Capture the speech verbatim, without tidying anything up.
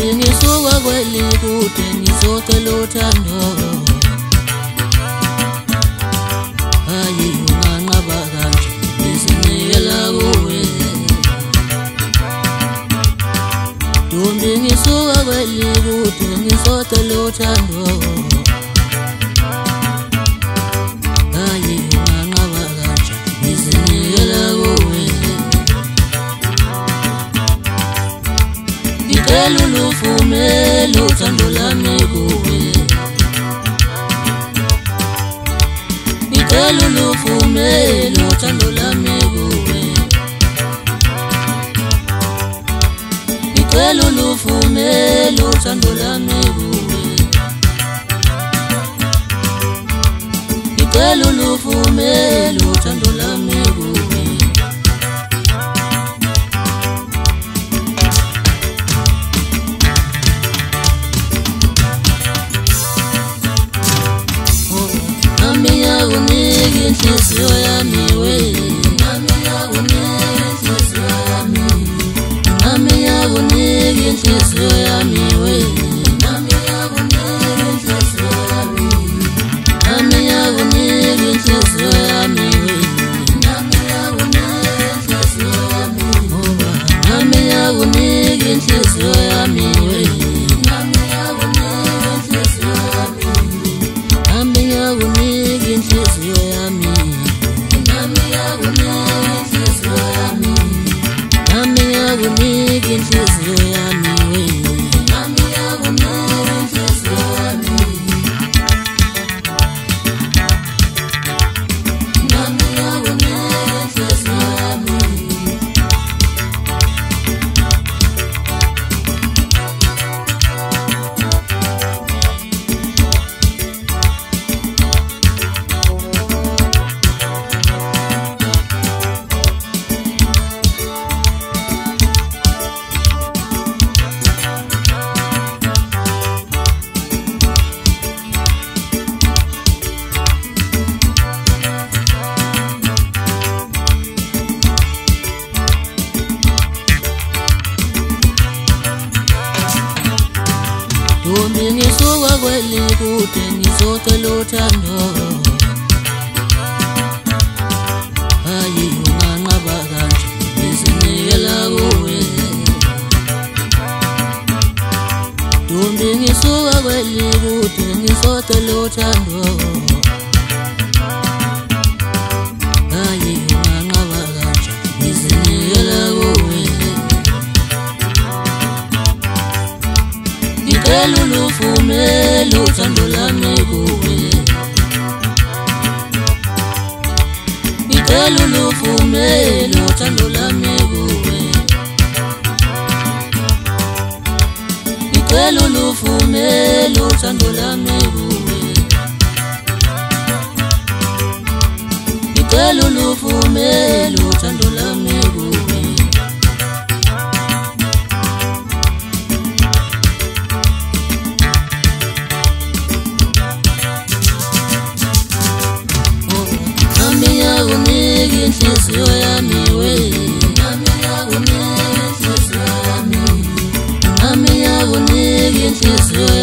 Ntombi ngisuka kwelikude ngizocela uthando. Hayi unganqaba kanje ngizinikela kuwe. Ntombi ngisuka kwelikude ngizocela uthando. Hayi unganqaba kanje ngizinikela kuwe. Ngicela uluvumele uthando lami kuwe. Ngicela uluvumele uthando lami kuwe. Ngicela uluvumele uthando lami kuwe. Ngicela uluvumele uthando lami kuwe. Ngiyakunika inhliziyo yami we. Ngiyakunika inhliziyo yami. Ngiyakunika inhliziyo yami we. Ngiyakunika inhliziyo yami. Ngiyakunika inhliziyo yami we. Ngiyakunika inhliziyo yami. Ngiyakunika inhliziyo yami we. Inhliziyo yami, nami yakunika inhliziyo yami, nami yakunika inhliziyo yami we, nami yakunika inhliziyo yami, nami yakunika inhliziyo yami. Ntombi ngisuka kwelikude ngizocela uthando. Hayi unganqaba kanje ngizinikela kuwe. Ntombi ngisuka kwelikude ngizocela uthando. Hayi unganqaba kanje ngizinikela kuwe. Ngicela uluvumele uthando lami kuwe. Ngicela uluvumele uthando lami kuwe. Ngicela uluvumele uthando lami kuwe. Ngicela uluvumele uthando lami kuwe. Ngiyakunika inhliziyo yami we. Ngiyakunika inhliziyo yami. Ngiyakunika inhliziyo